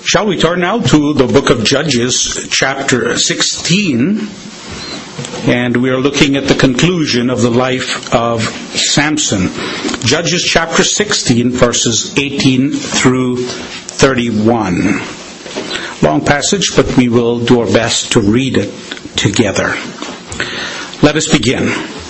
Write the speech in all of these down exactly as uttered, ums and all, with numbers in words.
Shall we turn now to the book of Judges, chapter sixteen, and we are looking at the conclusion of the life of Samson. Judges chapter sixteen, verses eighteen through thirty-one. Long passage, but we will do our best to read it together. Let us begin.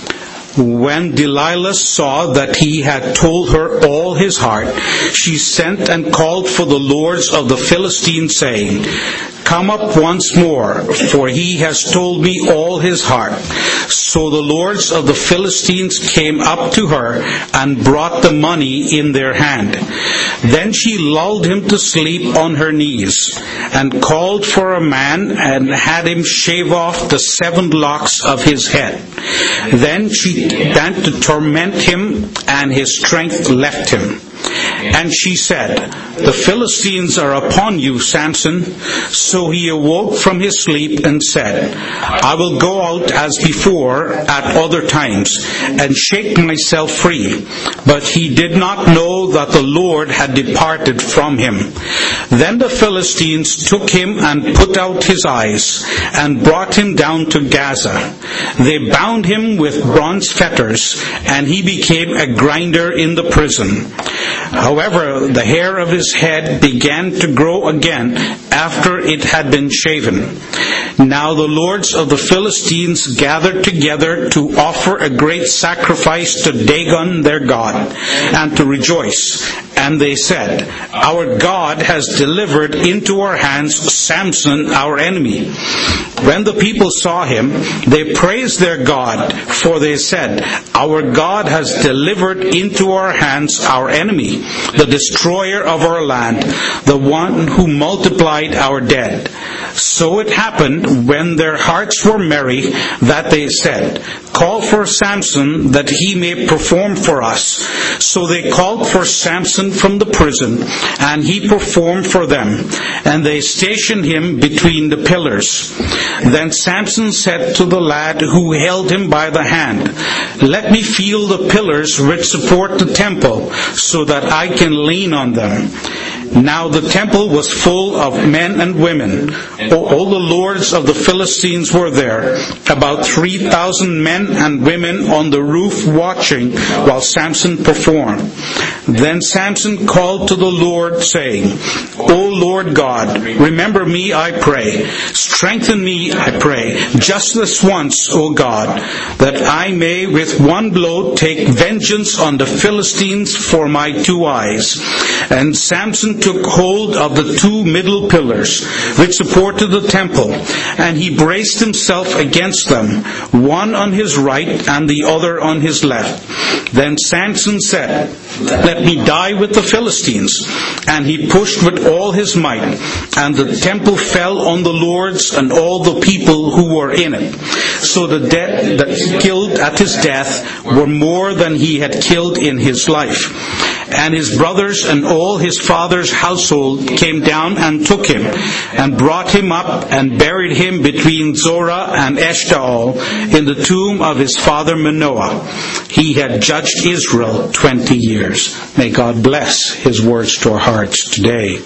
When Delilah saw that he had told her all his heart, she sent and called for the lords of the Philistines, saying, "Come up once more, for he has told me all his heart." So the lords of the Philistines came up to her and brought the money in their hand. Then she lulled him to sleep on her knees, and called for a man and had him shave off the seven locks of his head. Then she began to torment him, and his strength left him. And she said, "The Philistines are upon you, Samson." So he awoke from his sleep and said, "I will go out as before at other times and shake myself free." But he did not know that the Lord had departed from him. Then the Philistines took him and put out his eyes and brought him down to Gaza. They bound him with bronze fetters, and he became a grinder in the prison. However, the hair of his head began to grow again after it had been shaven. Now the lords of the Philistines gathered together to offer a great sacrifice to Dagon their god, and to rejoice. And they said, "Our God has delivered into our hands Samson, our enemy." When the people saw him, they praised their God, for they said, "Our God has delivered into our hands our enemy, the destroyer of our land, the one who multiplied our dead." So it happened, when their hearts were merry, that they said, "Call for Samson, that he may perform for us." So they called for Samson from the prison, and he performed for them, and they stationed him between the pillars. Then Samson said to the lad who held him by the hand, "Let me feel the pillars which support the temple, so that I can lean on them." Now the temple was full of men and women. All the lords of the Philistines were there, about three thousand men and women on the roof watching while Samson performed. Then Samson called to the Lord, saying, "O Lord God, remember me, I pray. Strengthen me, I pray, just this once, O God, that I may with one blow take vengeance on the Philistines for my two eyes." And Samson took hold of the two middle pillars which supported the temple, and he braced himself against them, one on his right and the other on his left. Then Samson said, "Let me die with the Philistines." And he pushed with all his might, and the temple fell on the lords and all the people who were in it. So the dead that he killed at his death were more than he had killed in his life. And his brothers and all his father's household came down and took him, and brought him up and buried him between Zorah and Eshtaol in the tomb of his father Manoah. He had judged Israel twenty years. May God bless his words to our hearts today.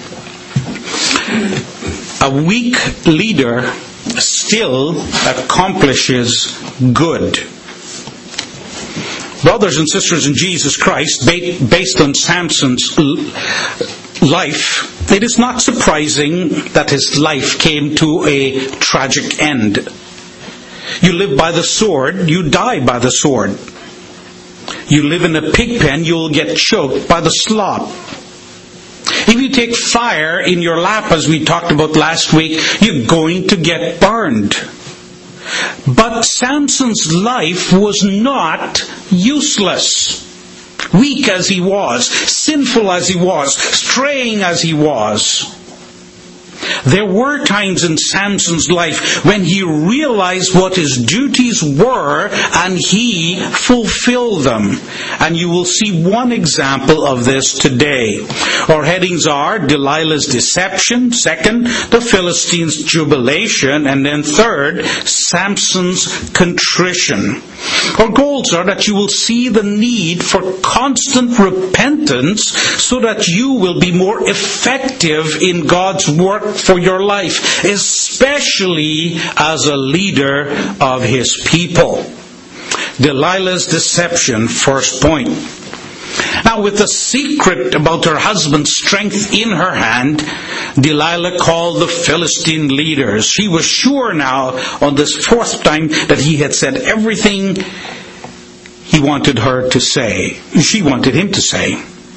A weak leader still accomplishes good. Brothers and sisters in Jesus Christ, based on Samson's life, it is not surprising that his life came to a tragic end. You live by the sword, you die by the sword. You live in a pig pen, you'll get choked by the slop. If you take fire in your lap, as we talked about last week, you're going to get burned. But Samson's life was not useless. Weak as he was, sinful as he was, straying as he was, There were times in Samson's life when he realized what his duties were and he fulfilled them. And you will see one example of this today. Our headings are Delilah's deception, second, the Philistines' jubilation, and then third, Samson's contrition. Our goals are that you will see the need for constant repentance so that you will be more effective in God's work for your life, especially as a leader of His people. Delilah's deception, first point. Now, with the secret about her husband's strength in her hand, Delilah called the Philistine leaders. She was sure now, on this fourth time, that he had said everything he wanted her to say. She wanted him to say.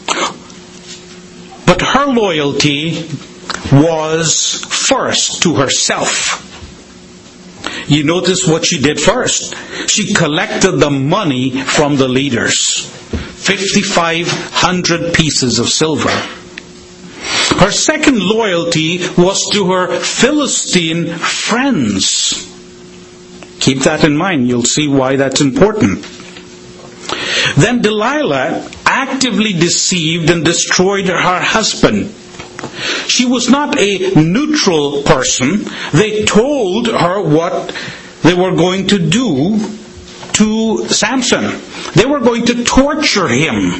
But her loyalty was first to herself. You notice what she did first. She collected the money from the leaders. fifty-five hundred pieces of silver. Her second loyalty was to her Philistine friends. Keep that in mind. You'll see why that's important. Then Delilah actively deceived and destroyed her husband. She was not a neutral person. They told her what they were going to do to Samson. They were going to torture him.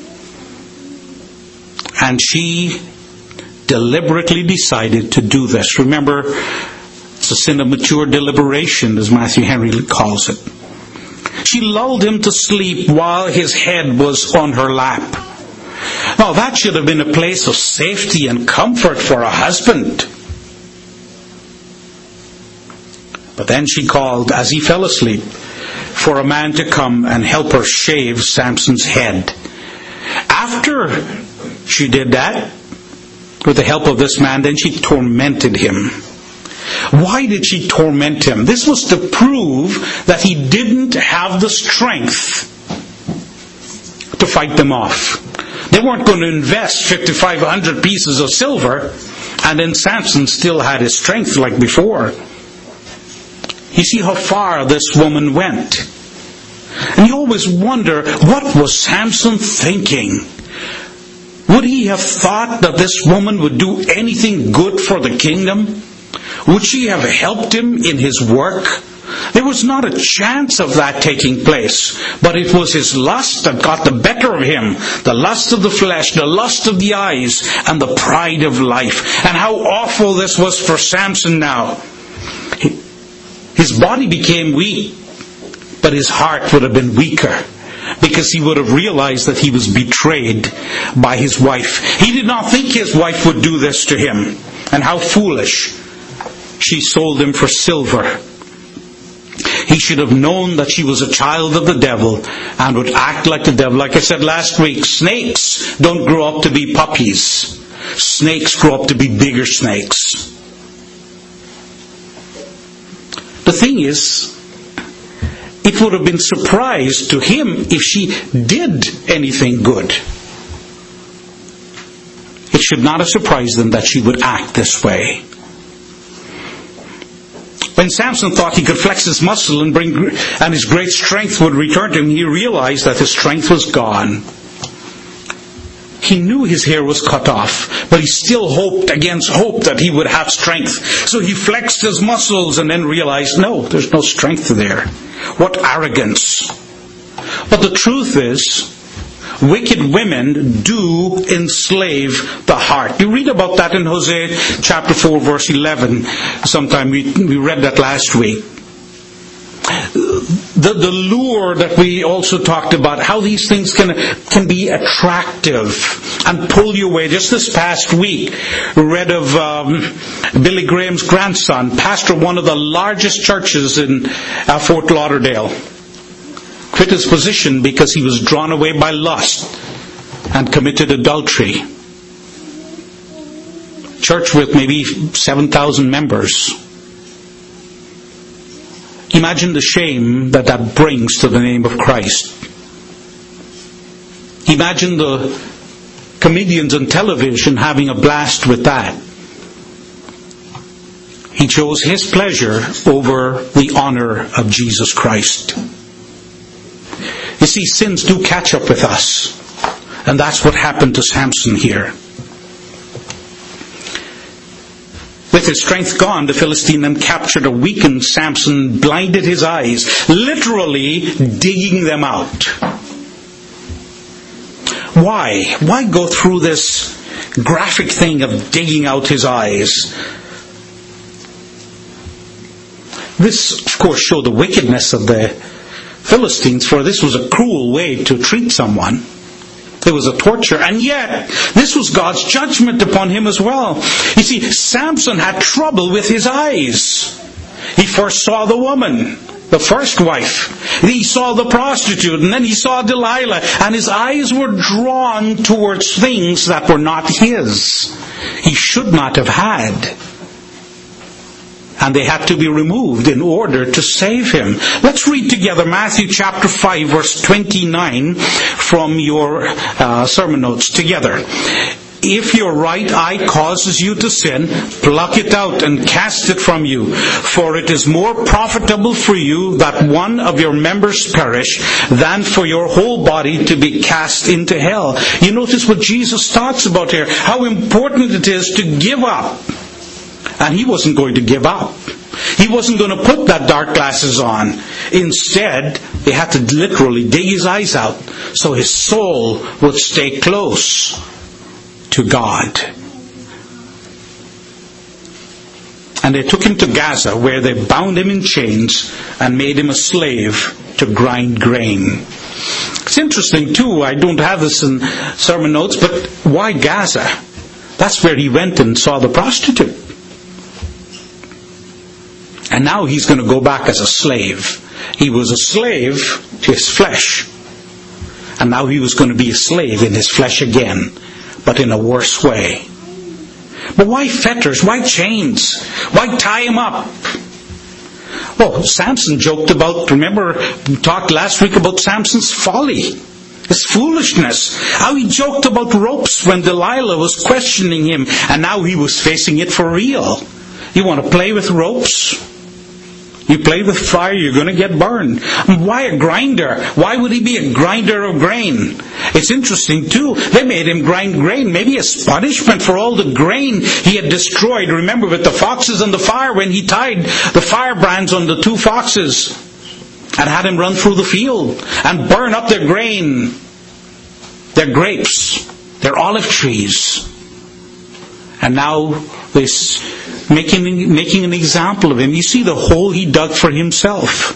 And she deliberately decided to do this. Remember, it's a sin of mature deliberation, as Matthew Henry calls it. She lulled him to sleep while his head was on her lap. Now, that should have been a place of safety and comfort for a husband. But then she called, as he fell asleep, for a man to come and help her shave Samson's head. After she did that, with the help of this man, then she tormented him. Why did she torment him? This was to prove that he didn't have the strength to fight them off. They weren't going to invest fifty-five hundred pieces of silver, and then Samson still had his strength like before. You see how far this woman went. And you always wonder, what was Samson thinking? Would he have thought that this woman would do anything good for the kingdom? Would she have helped him in his work? There was not a chance of that taking place. But it was his lust that got the better of him. The lust of the flesh, the lust of the eyes, and the pride of life. And how awful this was for Samson now. His body became weak, but his heart would have been weaker, because he would have realized that he was betrayed by his wife. He did not think his wife would do this to him. And how foolish. She sold him for silver. He should have known that she was a child of the devil and would act like the devil. Like I said last week, snakes don't grow up to be puppies. Snakes grow up to be bigger snakes. The thing is, it would have been a surprise to him if she did anything good. It should not have surprised them that she would act this way. When Samson thought he could flex his muscle and bring and his great strength would return to him, he realized that his strength was gone. He knew his hair was cut off, but he still hoped against hope that he would have strength. So he flexed his muscles and then realized, no, there's no strength there. What arrogance. But the truth is, wicked women do enslave the heart. You read about that in Hosea chapter four, verse eleven. Sometime we, we read that last week. The, the lure that we also talked about, how these things can, can be attractive and pull you away. Just this past week, we read of um, Billy Graham's grandson, pastor of one of the largest churches in uh, Fort Lauderdale. Quit his position because he was drawn away by lust and committed adultery. Church with maybe seven thousand members. Imagine the shame that that brings to the name of Christ. Imagine the comedians on television having a blast with that. He chose his pleasure over the honor of Jesus Christ. You see, sins do catch up with us. And that's what happened to Samson here. With his strength gone, the Philistine then captured a weakened Samson, blinded his eyes, literally digging them out. Why? Why go through this graphic thing of digging out his eyes? This, of course, showed the wickedness of the Philistines, for this was a cruel way to treat someone. It was a torture, and yet this was God's judgment upon him as well. You see, Samson had trouble with his eyes. He first saw the woman, the first wife. He saw the prostitute, and then he saw Delilah, and his eyes were drawn towards things that were not his. He should not have had. And they had to be removed in order to save him. Let's read together Matthew chapter five, verse twenty-nine from your uh, sermon notes together. If your right eye causes you to sin, pluck it out and cast it from you. For it is more profitable for you that one of your members perish than for your whole body to be cast into hell. You notice what Jesus talks about here, how important it is to give up. And he wasn't going to give up. He wasn't going to put that dark glasses on. Instead, they had to literally dig his eyes out so his soul would stay close to God. And they took him to Gaza, where they bound him in chains and made him a slave to grind grain. It's interesting too, I don't have this in sermon notes, but why Gaza? That's where he went and saw the prostitute. And now he's going to go back as a slave. He was a slave to his flesh. And now he was going to be a slave in his flesh again, but in a worse way. But why fetters? Why chains? Why tie him up? Well, Samson joked about, remember, we talked last week about Samson's folly, his foolishness. How he joked about ropes when Delilah was questioning him, and now he was facing it for real. You want to play with ropes? You play with fire, you're going to get burned. Why a grinder? Why would he be a grinder of grain? It's interesting too, they made him grind grain, maybe as punishment for all the grain he had destroyed. Remember with the foxes and the fire, when he tied the firebrands on the two foxes and had him run through the field and burn up their grain, their grapes, their olive trees. And now this making making an example of him. You see the hole he dug for himself.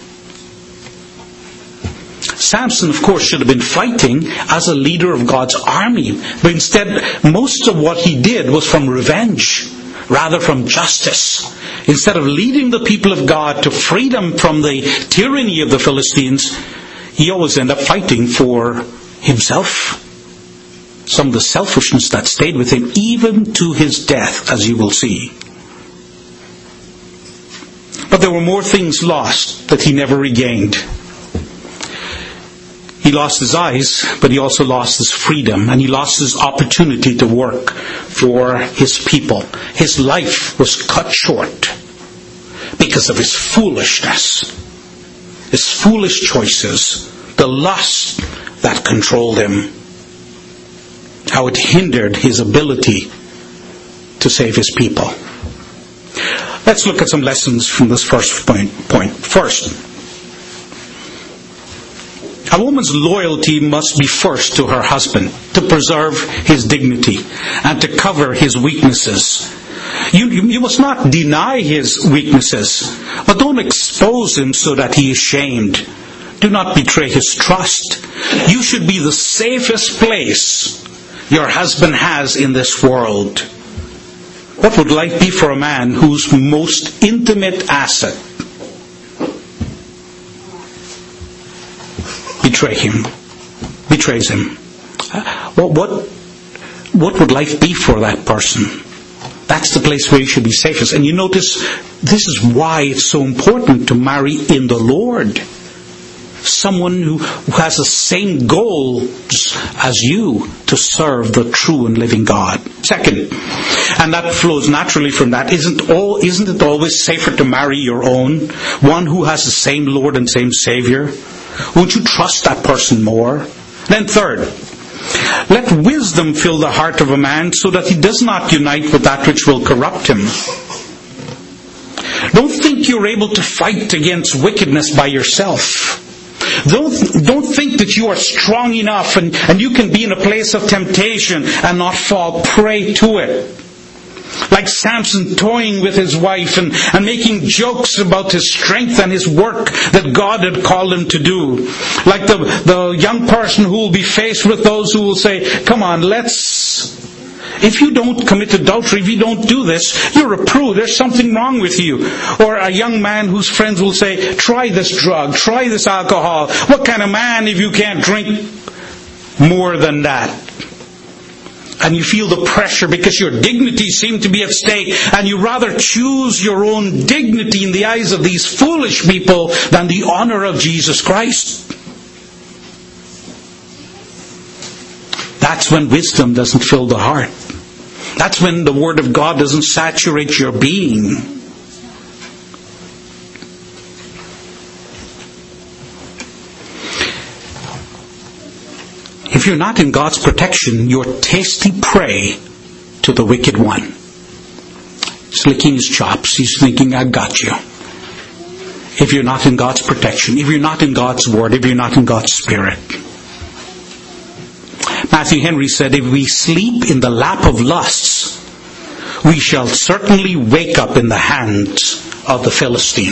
Samson, of course, should have been fighting as a leader of God's army. But instead, most of what he did was from revenge, rather from justice. Instead of leading the people of God to freedom from the tyranny of the Philistines, he always ended up fighting for himself. Some of the selfishness that stayed with him, even to his death, as you will see. But there were more things lost that he never regained. He lost his eyes, but he also lost his freedom, and he lost his opportunity to work for his people. His life was cut short because of his foolishness, his foolish choices, the lust that controlled him. How it hindered his ability to save his people. Let's look at some lessons from this first point. point. First, a woman's loyalty must be first to her husband, to preserve his dignity and to cover his weaknesses. You, you, you must not deny his weaknesses, but don't expose him so that he is shamed. Do not betray his trust. You should be the safest place your husband has in this world. What would life be for a man whose most intimate asset betray him, betrays him? What, what, what would life be for that person? That's the place where you should be safest. And you notice, this is why it's so important to marry in the Lord. someone who has the same goal as you, to serve the true and living God. Second, and that flows naturally from that, isn't all isn't it always safer to marry your own, one who has the same Lord and same Savior? Won't you trust that person more? Then third, let wisdom fill the heart of a man so that he does not unite with that which will corrupt him. Don't think you're able to fight against wickedness by yourself. Don't, don't think that you are strong enough and, and you can be in a place of temptation and not fall prey to it. Like Samson toying with his wife and, and making jokes about his strength and his work that God had called him to do. Like the, the young person who will be faced with those who will say, come on, let's... If you don't commit adultery, if you don't do this, you're a prude. There's something wrong with you. Or a young man whose friends will say, try this drug, try this alcohol. What kind of man if you can't drink more than that? And you feel the pressure because your dignity seems to be at stake, and you rather choose your own dignity in the eyes of these foolish people than the honor of Jesus Christ. That's when wisdom doesn't fill the heart. That's when the Word of God doesn't saturate your being. If you're not in God's protection, you're tasty prey to the wicked one. He's licking his chops. He's thinking, I got you. If you're not in God's protection, if you're not in God's Word, if you're not in God's Spirit. Matthew Henry said, if we sleep in the lap of lusts, we shall certainly wake up in the hands of the Philistine.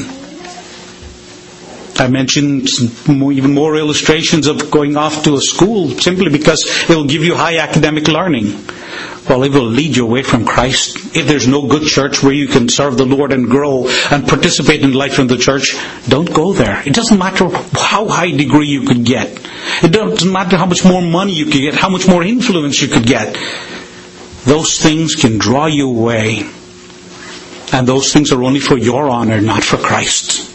I mentioned more, even more illustrations of going off to a school simply because it will give you high academic learning. Well, it will lead you away from Christ. If there's no good church where you can serve the Lord and grow and participate in life in the church, don't go there. It doesn't matter how high degree you could get. It doesn't matter how much more money you could get, how much more influence you could get. Those things can draw you away. And those things are only for your honor, not for Christ.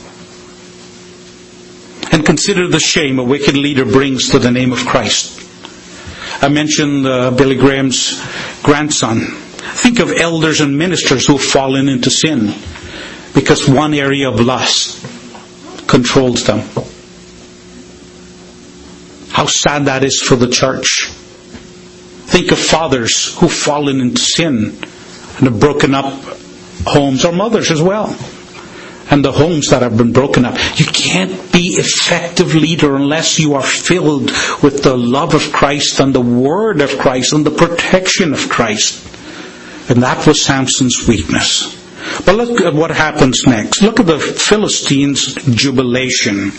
And consider the shame a wicked leader brings to the name of Christ. I mentioned uh, Billy Graham's grandson. Think of elders and ministers who have fallen into sin because one area of lust controls them. How sad that is for the church. Think of fathers who've fallen into sin and have broken up homes, or mothers as well. And the homes that have been broken up. You can't be effective leader unless you are filled with the love of Christ and the word of Christ and the protection of Christ. And that was Samson's weakness. But look at what happens next. Look at the Philistines' jubilation.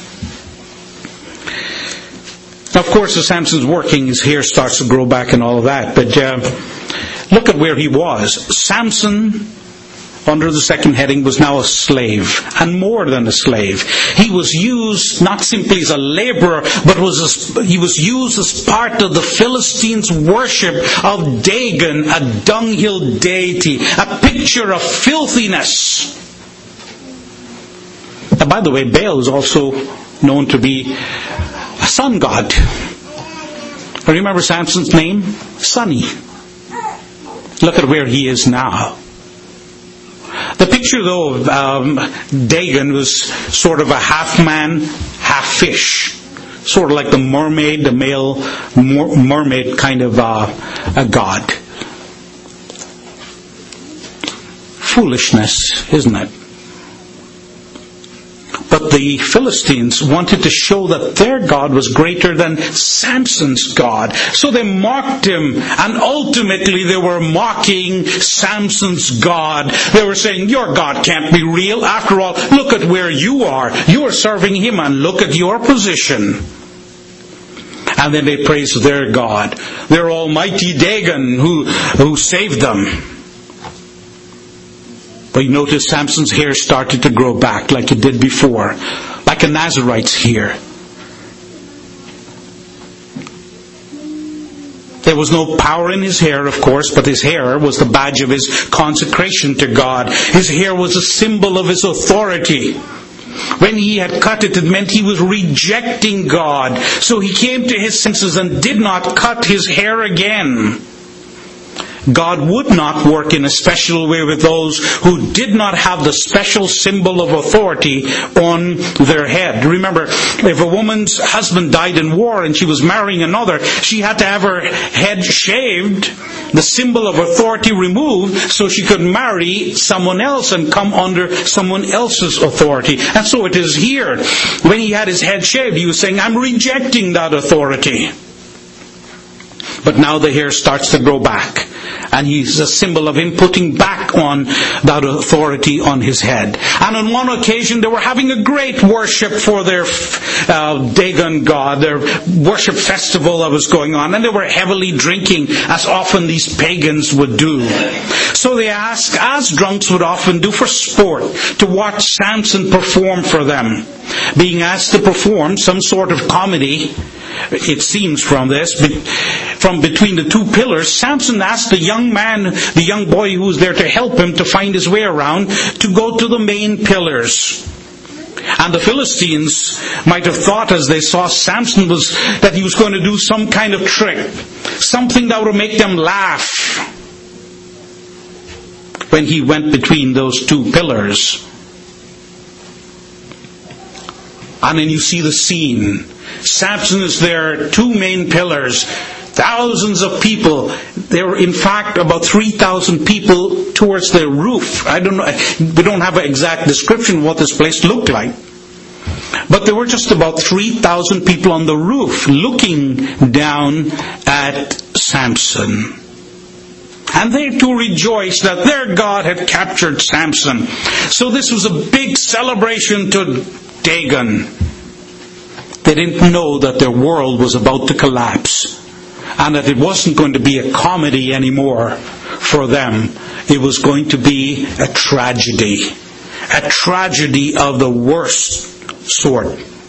Now, of course, as Samson's working, his hair starts to grow back and all of that. But uh, look at where he was. Samson, under the second heading, was now a slave, and more than a slave. He was used not simply as a laborer, but was a, he was used as part of the Philistines' worship of Dagon, a dunghill deity, a picture of filthiness. And by the way, Baal is also known to be a sun god. Remember Samson's name? Sunny. Look at where he is now. The picture, though, of um, Dagon was sort of a half man, half fish. Sort of like the mermaid, the male mer- mermaid kind of uh, a god. Foolishness, isn't it? But the Philistines wanted to show that their God was greater than Samson's God. So they mocked him, and ultimately they were mocking Samson's God. They were saying, your God can't be real. After all, look at where you are. You are serving him, and look at your position. And then they praised their God, their almighty Dagon who, who saved them. But you notice Samson's hair started to grow back like it did before, like a Nazarite's hair. There was no power in his hair, of course, but his hair was the badge of his consecration to God. His hair was a symbol of his authority. When he had cut it, it meant he was rejecting God. So he came to his senses and did not cut his hair again. God would not work in a special way with those who did not have the special symbol of authority on their head. Remember, if a woman's husband died in war and she was marrying another, she had to have her head shaved, the symbol of authority removed, so she could marry someone else and come under someone else's authority. And so it is here. When he had his head shaved, he was saying, I'm rejecting that authority. But now the hair starts to grow back. And he's a symbol of him putting back on that authority on his head. And on one occasion they were having a great worship for their uh, Dagon god, their worship festival that was going on. And they were heavily drinking, as often these pagans would do. So they asked, as drunks would often do for sport, to watch Samson perform for them. Being asked to perform some sort of comedy, it seems from this, from between the two pillars, Samson asked the young man, the young boy who was there to help him to find his way around, to go to the main pillars. And the Philistines might have thought, as they saw Samson, was that he was going to do some kind of trick, something that would make them laugh when he went between those two pillars. And then you see the scene. Samson is there, two main pillars, thousands of people. There were in fact about three thousand people towards the roof. I don't know, we don't have an exact description of what this place looked like. But there were just about three thousand people on the roof looking down at Samson. And they too rejoiced that their God had captured Samson. So this was a big celebration to Dagon. They didn't know that their world was about to collapse, and that it wasn't going to be a comedy anymore for them. It was going to be a tragedy. A tragedy of the worst sort.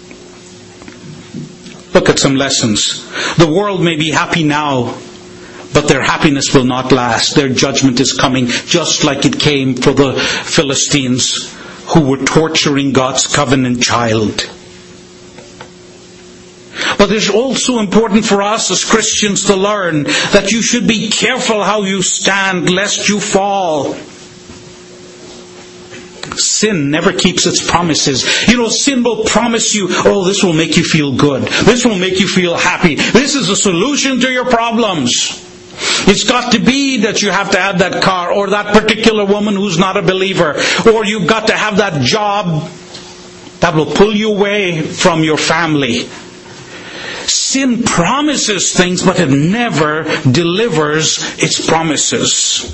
Look at some lessons. The world may be happy now, but their happiness will not last. Their judgment is coming, just like it came for the Philistines who were torturing God's covenant child. But it's also important for us as Christians to learn that you should be careful how you stand, lest you fall. Sin never keeps its promises. You know, sin will promise you, oh, this will make you feel good. This will make you feel happy. This is a solution to your problems. It's got to be that you have to have that car, or that particular woman who's not a believer, or you've got to have that job that will pull you away from your family. Sin promises things, but it never delivers its promises.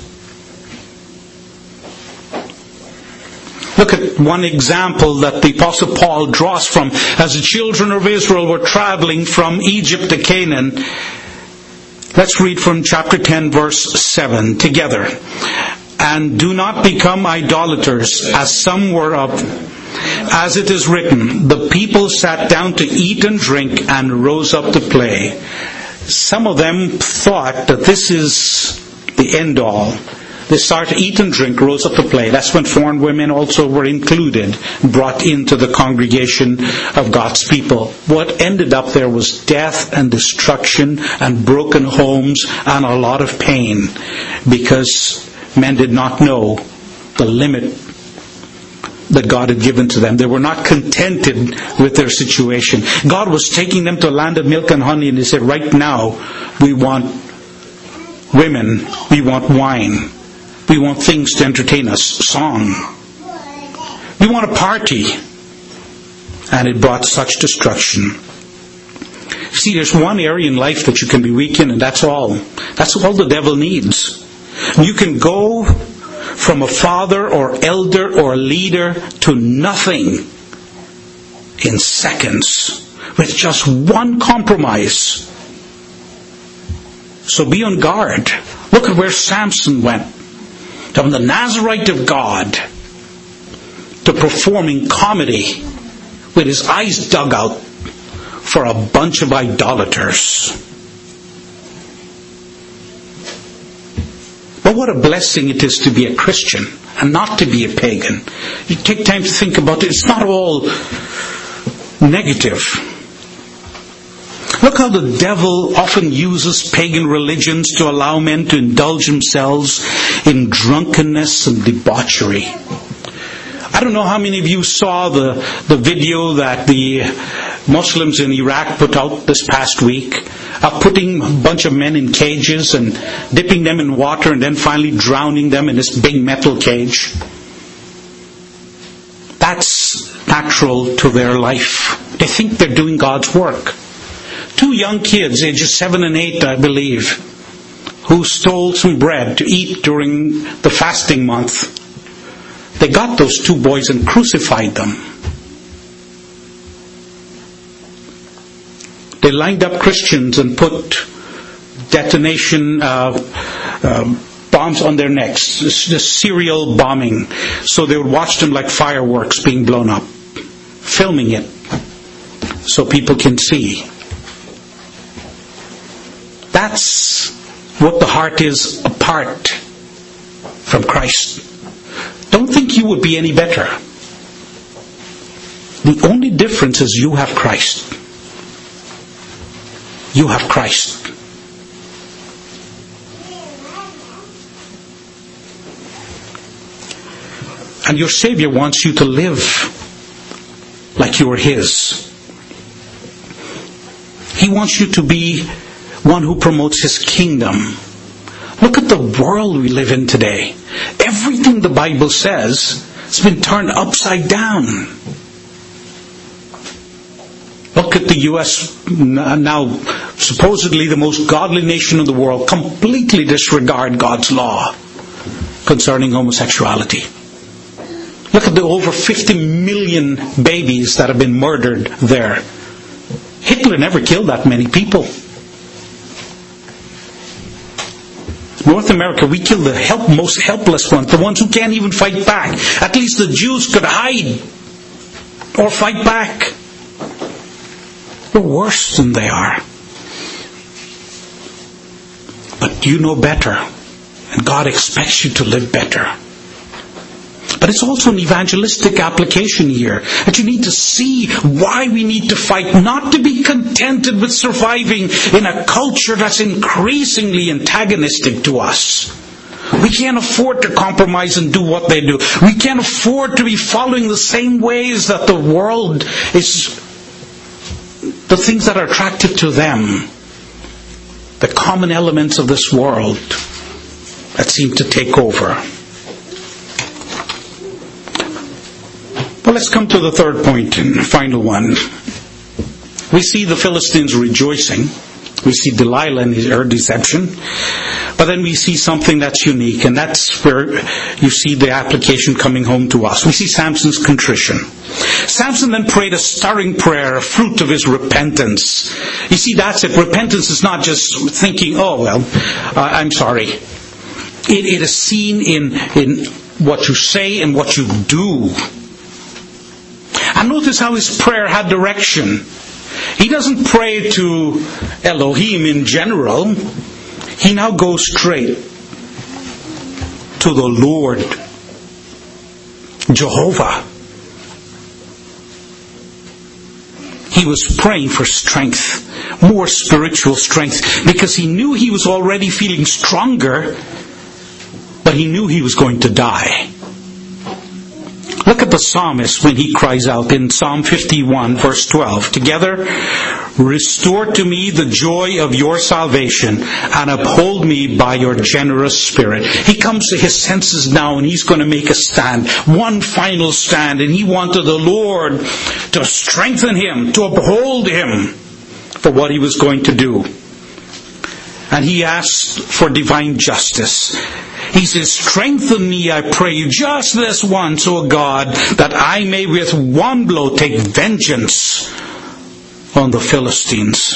Look at one example that the Apostle Paul draws from as the children of Israel were traveling from Egypt to Canaan. Let's read from chapter ten, verse seven together. And do not become idolaters, as some were of. As it is written, the people sat down to eat and drink and rose up to play. Some of them thought that this is the end all. They started to eat and drink, rose up to play. That's when foreign women also were included, brought into the congregation of God's people. What ended up there was death and destruction and broken homes and a lot of pain, because men did not know the limit that God had given to them. They were not contented with their situation. God was taking them to a land of milk and honey, and He said, right now, we want women, we want wine, we want things to entertain us, song. We want a party. And it brought such destruction. See, there's one area in life that you can be weak in, and that's all. That's all the devil needs. You can go from a father or elder or leader to nothing in seconds with just one compromise. So be on guard. Look at where Samson went. From the Nazarite of God to performing comedy with his eyes dug out for a bunch of idolaters. But what a blessing it is to be a Christian and not to be a pagan. You take time to think about it. It's not all negative. Look how the devil often uses pagan religions to allow men to indulge themselves in drunkenness and debauchery. I don't know how many of you saw the, the video that the Muslims in Iraq put out this past week of putting a bunch of men in cages and dipping them in water and then finally drowning them in this big metal cage. That's natural to their life. They think they're doing God's work. Two young kids, ages seven and eight, I believe, who stole some bread to eat during the fasting month. They got those two boys and crucified them. They lined up Christians and put detonation uh, uh, bombs on their necks, this, this serial bombing, so they would watch them like fireworks being blown up, filming it so people can see. That's what the heart is apart from Christ. Don't think you would be any better. The only difference is you have Christ. You have Christ. And your Savior wants you to live like you are His. He wants you to be one who promotes His kingdom. Look at the world we live in today. Everything the Bible says has been turned upside down. Look at the U S now, supposedly the most godly nation in the world, completely disregard God's law concerning homosexuality. Look at the over fifty million babies that have been murdered there. Hitler never killed that many people. North America, we kill the help, most helpless ones, the ones who can't even fight back. At least the Jews could hide or fight back. We're worse than they are. But you know better, and God expects you to live better. But it's also an evangelistic application here, that you need to see why we need to fight, not to be contented with surviving in a culture that's increasingly antagonistic to us. We can't afford to compromise and do what they do. We can't afford to be following the same ways that the world is, the things that are attractive to them, the common elements of this world that seem to take over. Well, let's come to the third point and final one. We see the Philistines rejoicing. We see Delilah and her deception. But then we see something that's unique, and that's where you see the application coming home to us. We see Samson's contrition. Samson then prayed a stirring prayer, a fruit of his repentance. You see, that's it. Repentance is not just thinking, oh, well, uh, I'm sorry. It, it is seen in, in what you say and what you do. And notice how his prayer had direction. He doesn't pray to Elohim in general. He now goes straight to the Lord, Jehovah. He was praying for strength, more spiritual strength, because he knew he was already feeling stronger, but he knew he was going to die. Look at the psalmist when he cries out in Psalm fifty-one, verse twelve. Together, restore to me the joy of your salvation and uphold me by your generous spirit. He comes to his senses now and he's going to make a stand. One final stand. And he wanted the Lord to strengthen him, to uphold him for what he was going to do. And he asked for divine justice. He says, strengthen me, I pray you, just this once, O God, that I may with one blow take vengeance on the Philistines.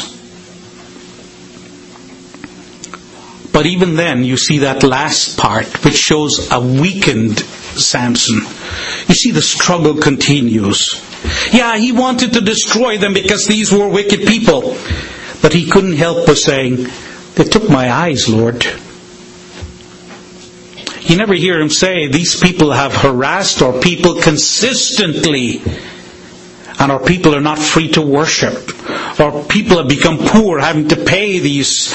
But even then, you see that last part, which shows a weakened Samson. You see, the struggle continues. Yeah, he wanted to destroy them because these were wicked people. But he couldn't help but saying, they took my eyes, Lord. You never hear him say, these people have harassed our people consistently, and our people are not free to worship. Our people have become poor, having to pay these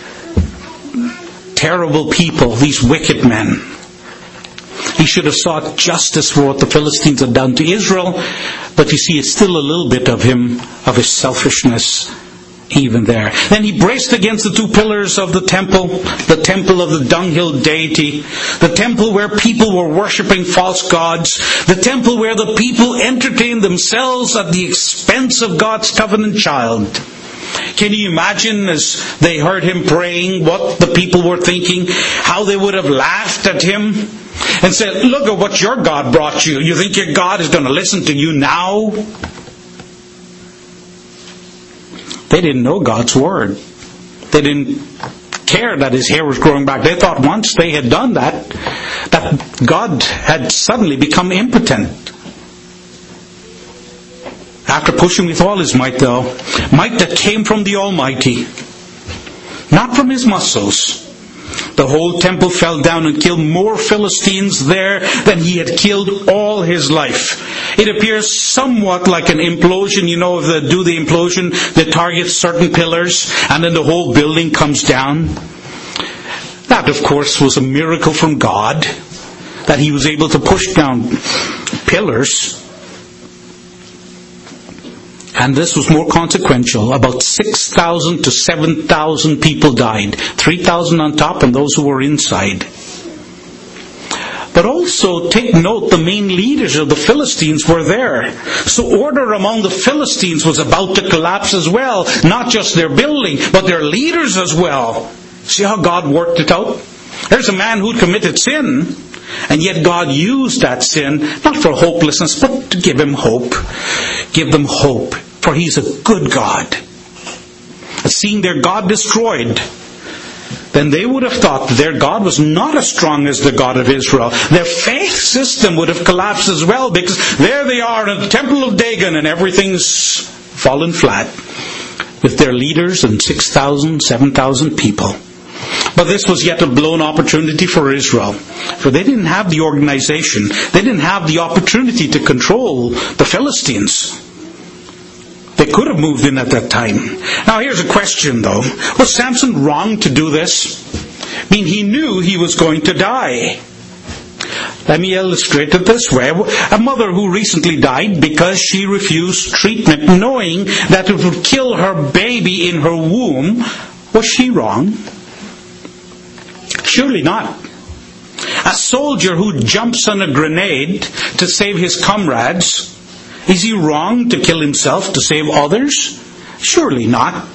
terrible people, these wicked men. He should have sought justice for what the Philistines had done to Israel, but you see, it's still a little bit of him, of his selfishness, even there. Then he braced against the two pillars of the temple, the temple of the dunghill deity, the temple where people were worshipping false gods, the temple where the people entertained themselves at the expense of God's covenant child. Can you imagine, as they heard him praying, what the people were thinking? How they would have laughed at him and said, look at what your God brought you. You think your God is going to listen to you now? They didn't know God's word. They didn't care that his hair was growing back. They thought once they had done that, that God had suddenly become impotent. After pushing with all his might, though, might that came from the Almighty, not from his muscles, the whole temple fell down and killed more Philistines there than he had killed all his life. It appears somewhat like an implosion. You know, if they do the implosion, they target certain pillars and then the whole building comes down. That, of course, was a miracle from God, that he was able to push down pillars. And this was more consequential. About six thousand to seven thousand people died. three thousand on top and those who were inside. But also, take note, the main leaders of the Philistines were there. So order among the Philistines was about to collapse as well. Not just their building, but their leaders as well. See how God worked it out? There's a man who committed sin, and yet God used that sin, not for hopelessness, but to give him hope. Give them hope. For he's a good God. Seeing their God destroyed, then they would have thought their God was not as strong as the God of Israel. Their faith system would have collapsed as well, because there they are in the temple of Dagon and everything's fallen flat with their leaders and six thousand, seven thousand people. But this was yet a blown opportunity for Israel, for they didn't have the organization. They didn't have the opportunity to control the Philistines. They could have moved in at that time. Now here's a question though. Was Samson wrong to do this? I mean, he knew he was going to die. Let me illustrate it this way. A mother who recently died because she refused treatment, knowing that it would kill her baby in her womb, was she wrong? Surely not. A soldier who jumps on a grenade to save his comrades, is he wrong to kill himself to save others? Surely not.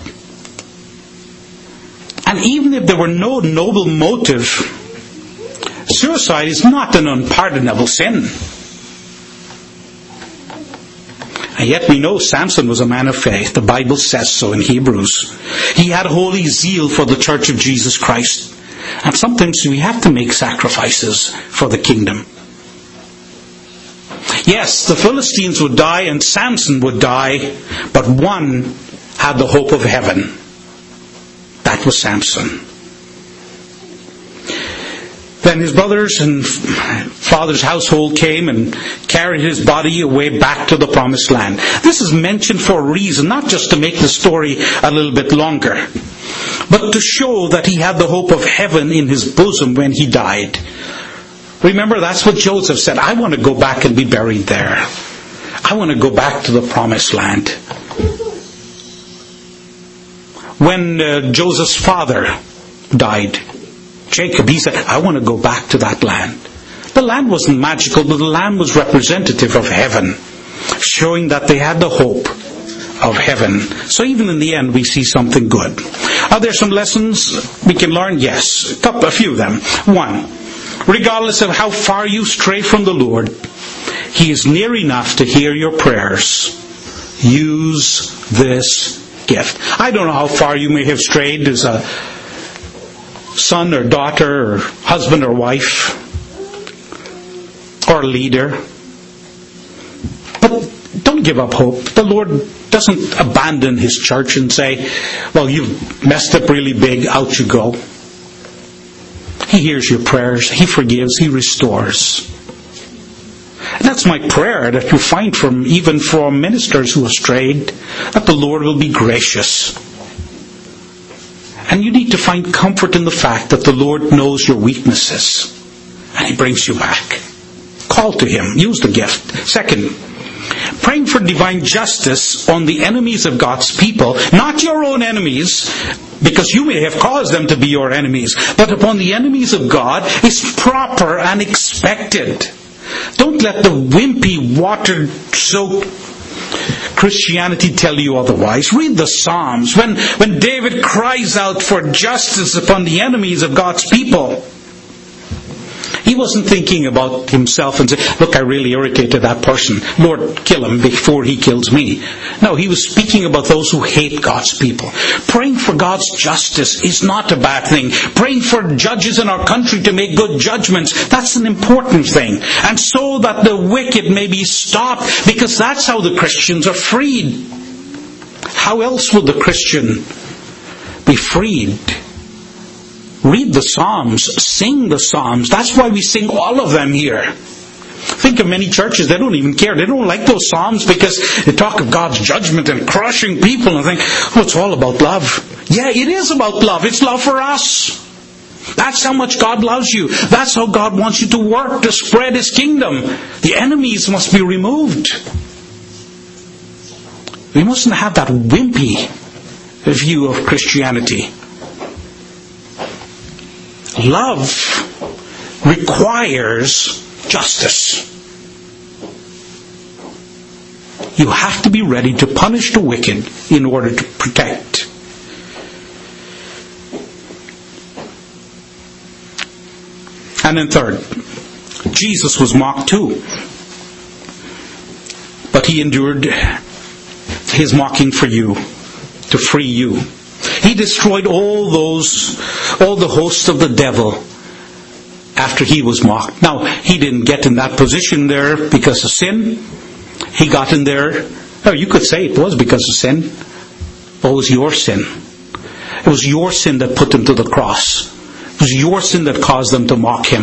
And even if there were no noble motive, suicide is not an unpardonable sin. And yet we know Samson was a man of faith. The Bible says so in Hebrews. He had holy zeal for the church of Jesus Christ. And sometimes we have to make sacrifices for the kingdom. Yes, the Philistines would die and Samson would die, but one had the hope of heaven. That was Samson. Then his brothers and father's household came and carried his body away back to the promised land. This is mentioned for a reason, not just to make the story a little bit longer, but to show that he had the hope of heaven in his bosom when he died. Remember, that's what Joseph said. I want to go back and be buried there. I want to go back to the promised land. When uh, Joseph's father died, Jacob, he said, I want to go back to that land. The land wasn't magical, but the land was representative of heaven, showing that they had the hope of heaven. So even in the end, we see something good. Are there some lessons we can learn? Yes, a couple, a few of them. One, regardless of how far you stray from the Lord, He is near enough to hear your prayers. Use this gift. I don't know how far you may have strayed as a son or daughter or husband or wife or leader. But don't give up hope. The Lord doesn't abandon His church and say, well, you've messed up really big, out you go. He He hears your prayers. He forgives. He restores. And that's my prayer, that you find from even from ministers who have strayed, that the Lord will be gracious. And you need to find comfort in the fact that the Lord knows your weaknesses, and He brings you back. Call to Him. Use the gift. Second, praying for divine justice on the enemies of God's people, not your own enemies, because you may have caused them to be your enemies, but upon the enemies of God, is proper and expected. Don't let the wimpy, water-soaked Christianity tell you otherwise. Read the Psalms. When, when David cries out for justice upon the enemies of God's people, he wasn't thinking about himself and saying, look, I really irritated that person. Lord, kill him before he kills me. No, he was speaking about those who hate God's people. Praying for God's justice is not a bad thing. Praying for judges in our country to make good judgments, that's an important thing. And so that the wicked may be stopped, because that's how the Christians are freed. How else would the Christian be freed? Read the Psalms, sing the Psalms. That's why we sing all of them here. Think of many churches, they don't even care. They don't like those Psalms because they talk of God's judgment and crushing people and think, oh, it's all about love. Yeah, it is about love. It's love for us. That's how much God loves you. That's how God wants you to work to spread His kingdom. The enemies must be removed. We mustn't have that wimpy view of Christianity. Love requires justice. You have to be ready to punish the wicked in order to protect. And then third, Jesus was mocked too. But He endured His mocking for you, to free you. He destroyed all those, all the hosts of the devil after He was mocked. Now, He didn't get in that position there because of sin. He got in there, oh, you could say it was because of sin. But it was your sin. It was your sin that put Him to the cross. It was your sin that caused them to mock Him.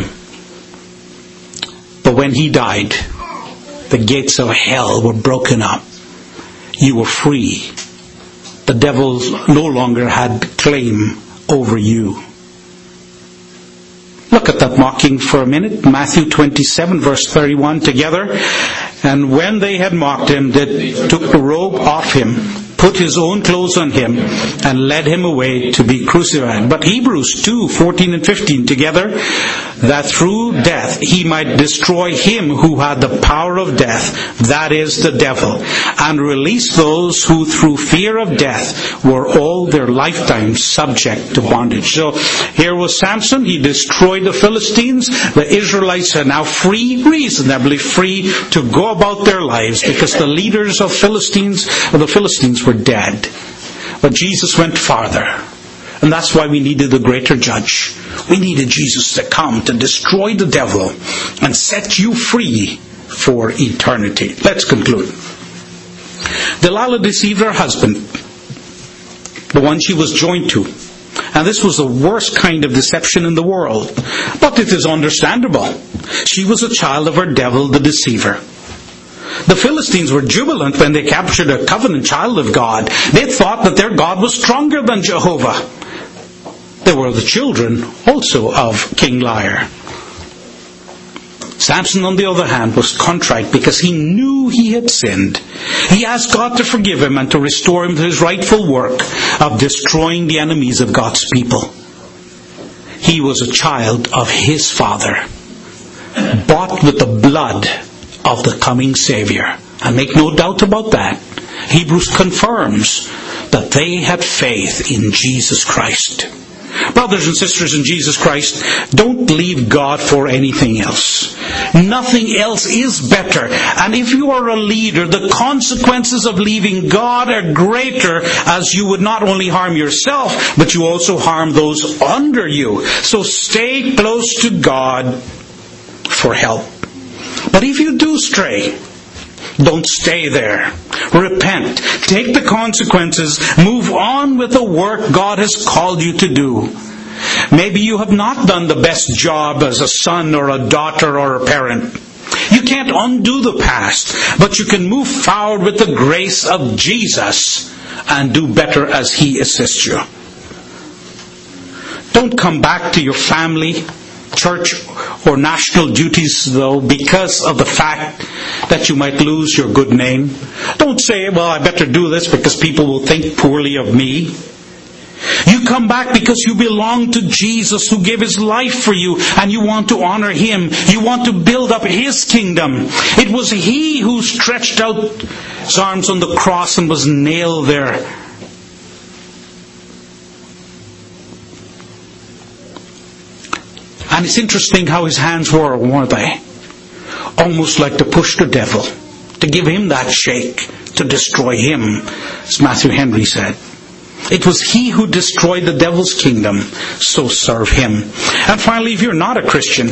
But when He died, the gates of hell were broken up. You were free. The devil no longer had claim over you. Look at that mocking for a minute. Matthew twenty-seven, verse thirty-one, together. And when they had mocked Him, they took the robe off Him, put His own clothes on Him, and led Him away to be crucified. But Hebrews two, fourteen and fifteen, together, that through death He might destroy him who had the power of death, that is, the devil, and release those who through fear of death were all their lifetime subject to bondage. So here was Samson. He destroyed the Philistines. The Israelites are now free, reasonably free, to go about their lives, because the leaders of Philistines, or the Philistines, were dead. But Jesus went farther. And that's why we needed the greater judge. We needed Jesus to come to destroy the devil and set you free for eternity. Let's conclude. Delilah deceived her husband, the one she was joined to. And this was the worst kind of deception in the world. But it is understandable. She was a child of her devil, the deceiver. The Philistines were jubilant when they captured a covenant child of God. They thought that their God was stronger than Jehovah. They were the children also of King Lear. Samson, on the other hand, was contrite because he knew he had sinned. He asked God to forgive him and to restore him to his rightful work of destroying the enemies of God's people. He was a child of his Father, bought with the blood of the coming Savior. And make no doubt about that. Hebrews confirms that they had faith in Jesus Christ. Brothers and sisters in Jesus Christ, don't leave God for anything else. Nothing else is better. And if you are a leader, the consequences of leaving God are greater, as you would not only harm yourself, but you also harm those under you. So stay close to God for help. But if you do stray, don't stay there. Repent. Take the consequences. Move on with the work God has called you to do. Maybe you have not done the best job as a son or a daughter or a parent. You can't undo the past, but you can move forward with the grace of Jesus and do better as He assists you. Don't come back to your family, church, or national duties, though, because of the fact that you might lose your good name. Don't say, well, I better do this because people will think poorly of me. You come back because you belong to Jesus, who gave His life for you, and you want to honor Him. You want to build up His kingdom. It was He who stretched out His arms on the cross and was nailed there. And it's interesting how His hands were, weren't they? Almost like to push the devil, to give him that shake, to destroy him, as Matthew Henry said. It was He who destroyed the devil's kingdom, so serve Him. And finally, if you're not a Christian,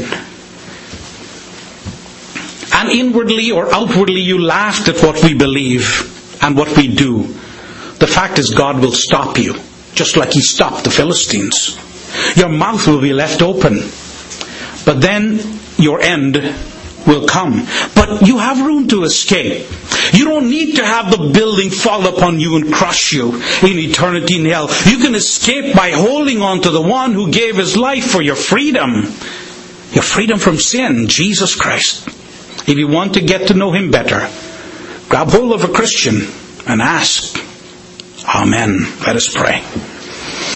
and inwardly or outwardly you laughed at what we believe and what we do, the fact is God will stop you, just like He stopped the Philistines. Your mouth will be left open, but then your end will come. But you have room to escape. You don't need to have the building fall upon you and crush you in eternity in hell. You can escape by holding on to the one who gave His life for your freedom. Your freedom from sin, Jesus Christ. If you want to get to know Him better, grab hold of a Christian and ask. Amen. Let us pray.